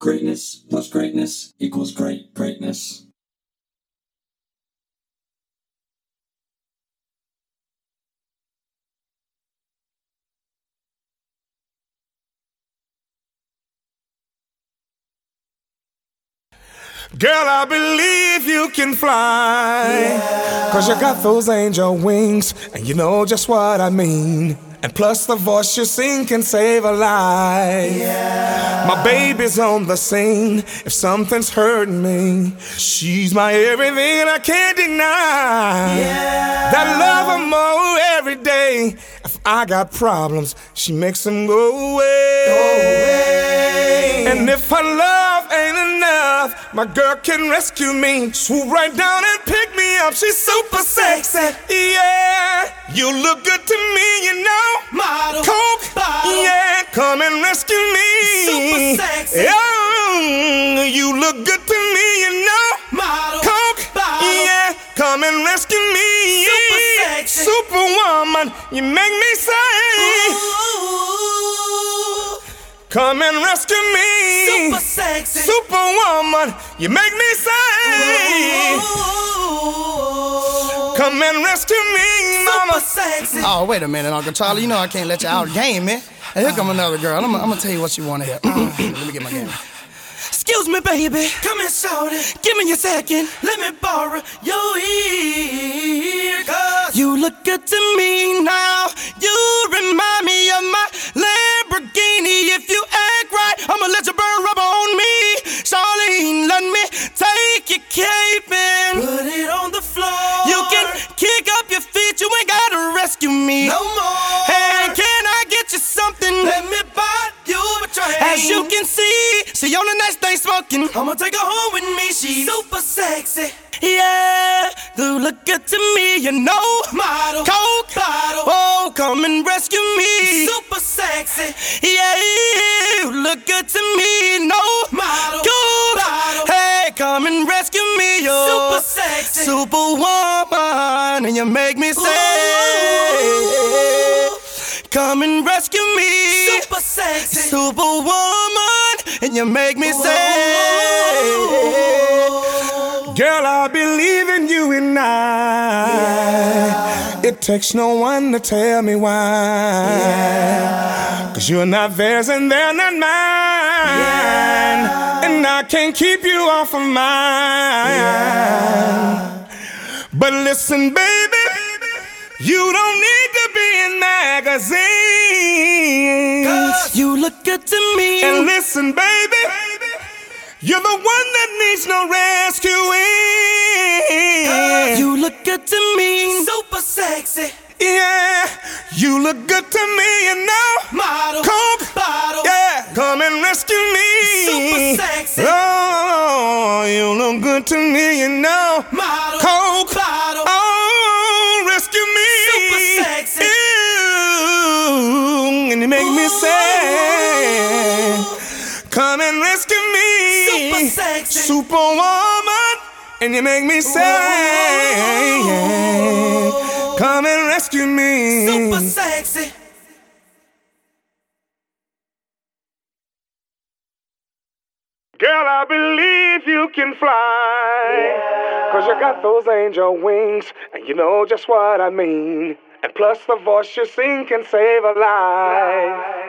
greatness plus greatness equals greatness. Girl, I believe you can fly, 'cause you got those angel wings, and you know just what I mean. And plus the voice you sing can save a life. My baby's on the scene if something's hurting me. She's my everything and I can't deny that love her more every day. If I got problems, she makes them go away. And if her love ain't enough, my girl can rescue me. Swoop right down and pick me up. She's super sexy, yeah. You look good to me, you know. Model, Coke, bottle, yeah, come and rescue me. Super sexy, you look good to me, you know. Model, Coke, bottle, yeah, come and rescue me. Super sexy, Superwoman, you make me say, ooh, come and rescue me. super sexy, Superwoman, you make me say, ooh, come and rescue me, mama. super sexy. Oh, wait a minute, Uncle Charlie. You know I can't let you out of the game, man. And here come another girl. I'm gonna tell you what you want to hear. Let me get my game. Excuse me, baby. Come and shout it. Give me a second. Let me borrow your ear. 'Cause you look good to me now. You remind me of my Lamborghini. If you act right, I'ma let you burn rubber on me. Charlene, let me take your cape and put it on the floor. You can kick up your feet. You ain't gotta rescue me no more. And can I get you something? Let me buy you a drink. As you can see, she on the next day smoking. I'ma take her home with me. She's super sexy. Yeah, you look good to me, you know. Model, Coke, bottle, oh, come and rescue me. Super sexy. Yeah, you look good to me, no. Model, Coke, bottle, hey, come and rescue me, yo. Super sexy, Superwoman, and you make me say, ooh, come and rescue me. Super sexy, Superwoman, and you make me say, Girl, I believe in you and I. It takes no one to tell me why. 'Cause you're not theirs and they're not mine. And I can't keep you off of mine. But listen, baby, you don't need to be in magazines. 'cause you look good to me. And listen, baby, you're the one that needs no rescuing. You look good to me. Super sexy. Yeah, you look good to me, you know. Model, Coke, bottle, yeah, come and rescue me. Super sexy. Oh, you look good to me, you know. Model, Coke, bottle, oh, rescue me. Super sexy. Ew, and you make me say, come and rescue me. Super sexy. Superwoman, and you make me say, come and rescue me. Super sexy. Girl, I believe you can fly, 'cause you got those angel wings, and you know just what I mean. And plus the voice you sing can save a life.